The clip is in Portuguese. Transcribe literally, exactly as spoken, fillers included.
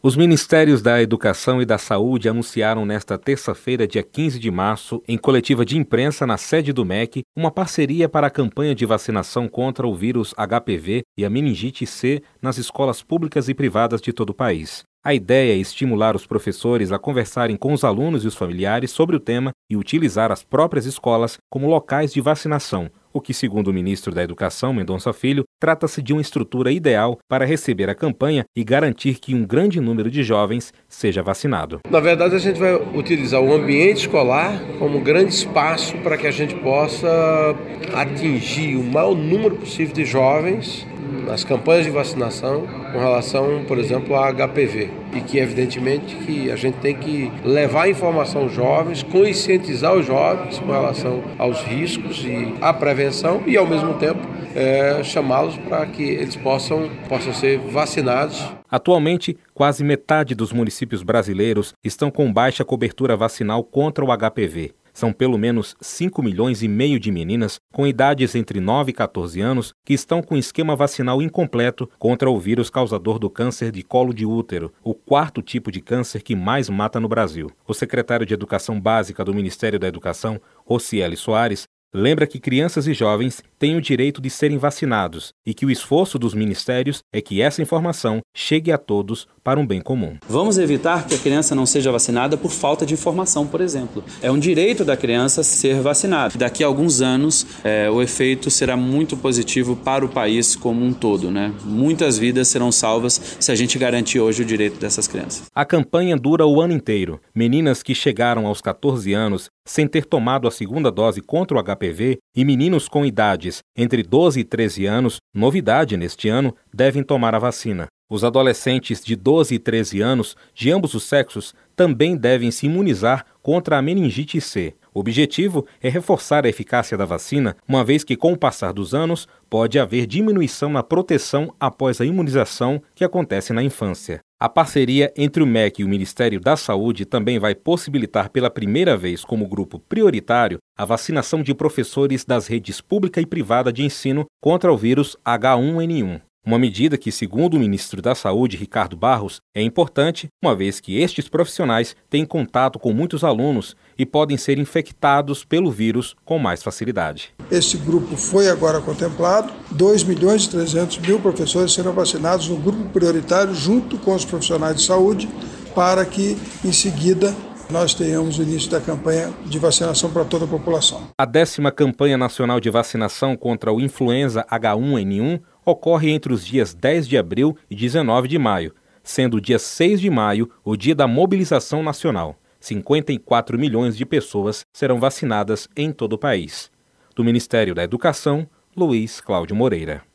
Os Ministérios da Educação e da Saúde anunciaram nesta terça-feira, dia quinze de março, em coletiva de imprensa na sede do M E C, uma parceria para a campanha de vacinação contra o vírus H P V e a meningite C nas escolas públicas e privadas de todo o país. A ideia é estimular os professores a conversarem com os alunos e os familiares sobre o tema e utilizar as próprias escolas como locais de vacinação, o que, segundo o ministro da Educação, Mendonça Filho, trata-se de uma estrutura ideal para receber a campanha e garantir que um grande número de jovens seja vacinado. Na verdade, a gente vai utilizar o ambiente escolar como grande espaço para que a gente possa atingir o maior número possível de jovens nas campanhas de vacinação com relação, por exemplo, a H P V. E que, evidentemente, que a gente tem que levar informação aos jovens, conscientizar os jovens com relação aos riscos e à prevenção e, ao mesmo tempo, é, chamá-los para que eles possam, possam ser vacinados. Atualmente, quase metade dos municípios brasileiros estão com baixa cobertura vacinal contra o H P V. São pelo menos cinco milhões e meio de meninas com idades entre nove e quatorze anos que estão com esquema vacinal incompleto contra o vírus causador do câncer de colo de útero, o quarto tipo de câncer que mais mata no Brasil. O secretário de Educação Básica do Ministério da Educação, Rocieli Soares, lembra que crianças e jovens têm o direito de serem vacinados e que o esforço dos ministérios é que essa informação chegue a todos para um bem comum. Vamos evitar que a criança não seja vacinada por falta de informação, por exemplo. É um direito da criança ser vacinada. Daqui a alguns anos, é, o efeito será muito positivo para o país como um todo, né? Muitas vidas serão salvas se a gente garantir hoje o direito dessas crianças. A campanha dura o ano inteiro. Meninas que chegaram aos quatorze anos sem ter tomado a segunda dose contra o H P V e meninos com idades entre doze e treze anos, novidade neste ano, devem tomar a vacina. Os adolescentes de doze e treze anos, de ambos os sexos, também devem se imunizar contra a meningite C. O objetivo é reforçar a eficácia da vacina, uma vez que, com o passar dos anos, pode haver diminuição na proteção após a imunização que acontece na infância. A parceria entre o M E C e o Ministério da Saúde também vai possibilitar pela primeira vez como grupo prioritário a vacinação de professores das redes pública e privada de ensino contra o vírus H um N um. Uma medida que, segundo o ministro da Saúde, Ricardo Barros, é importante, uma vez que estes profissionais têm contato com muitos alunos e podem ser infectados pelo vírus com mais facilidade. Esse grupo foi agora contemplado, dois milhões e trezentos mil professores serão vacinados no grupo prioritário junto com os profissionais de saúde para que, em seguida, nós tenhamos o início da campanha de vacinação para toda a população. A décima campanha nacional de vacinação contra o influenza H um N um ocorre entre os dias dez de abril e dezenove de maio, sendo o dia seis de maio o dia da mobilização nacional. cinquenta e quatro milhões de pessoas serão vacinadas em todo o país. Do Ministério da Educação, Luiz Cláudio Moreira.